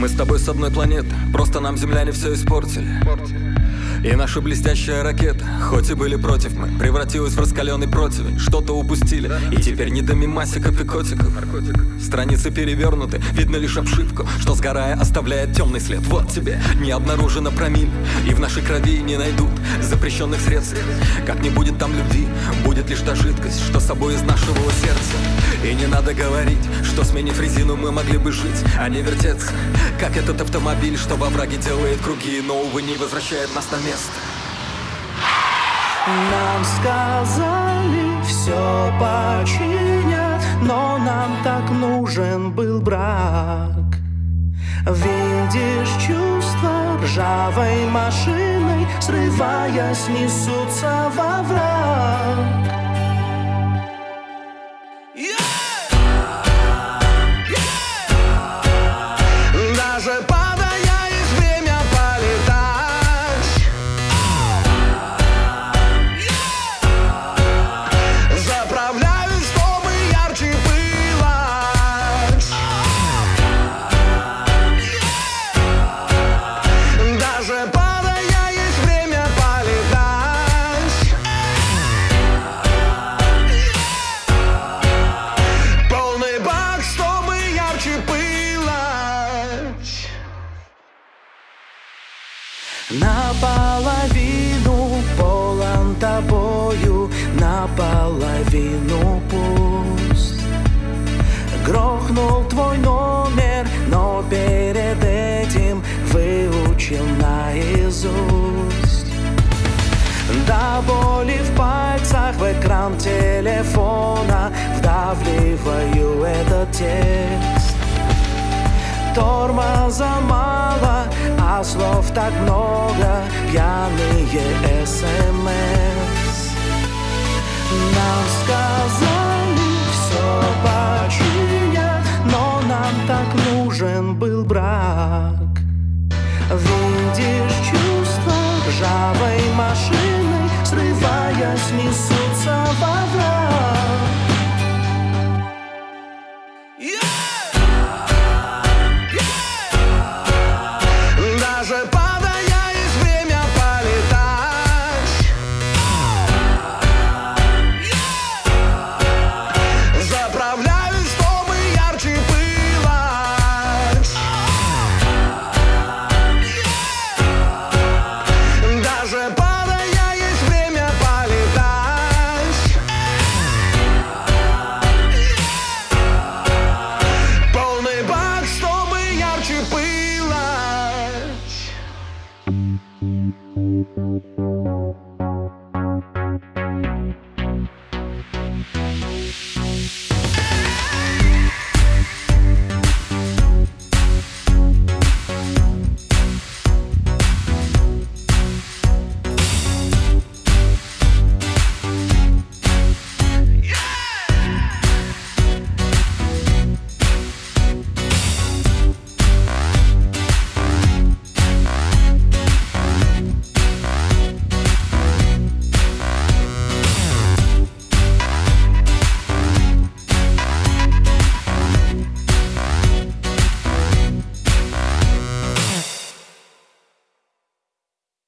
Мы с тобой с одной планеты, просто нам земляне все испортили. И наша блестящая ракета, хоть и были против мы, превратилась в раскаленный противень. Что-то упустили, и теперь не до мимасиков и котиков. Страницы перевернуты, видно лишь обшивку, что сгорая оставляет темный след. Вот тебе не обнаружено промилле, и в нашей крови не найдут запрещенных средств. Как не будет там любви, будет лишь та жидкость, что собой изнашивала сердце. И не надо говорить, что сменив резину мы могли бы жить, а не вертеться, как этот автомобиль, что во враге делает круги, но, увы, не возвращает нас на место. Нам сказали, все починят, но нам так нужен был брак. Видишь, чувства ржавой машиной, срываясь, несутся во враг. Даже падая, есть время полетать. Заправляюсь, чтобы ярче пылать. Даже падая, есть время полетать. Полный бак, чтобы ярче пылать. Наполовину полон тобою, наполовину пуст. Грохнул твой номер, но перед этим выучил наизусть. До боли в пальцах в экран телефона вдавливаю этот текст. Тормоза мало, а слов так много, пьяные СМС. Нам сказали, все починят, но нам так нужен был брак. Видишь, чувства ржавой машиной, срываясь, несут